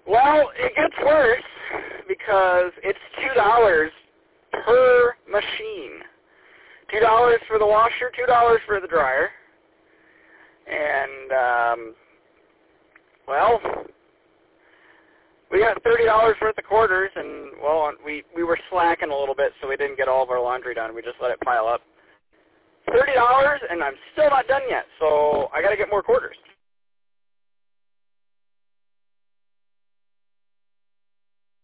Well, it gets worse because it's $2 per machine. $2 for the washer, $2 for the dryer. And, well, we got $30 worth of quarters, and, well, we were slacking a little bit, so we didn't get all of our laundry done. We just let it pile up. $30, and I'm still not done yet, so I got to get more quarters.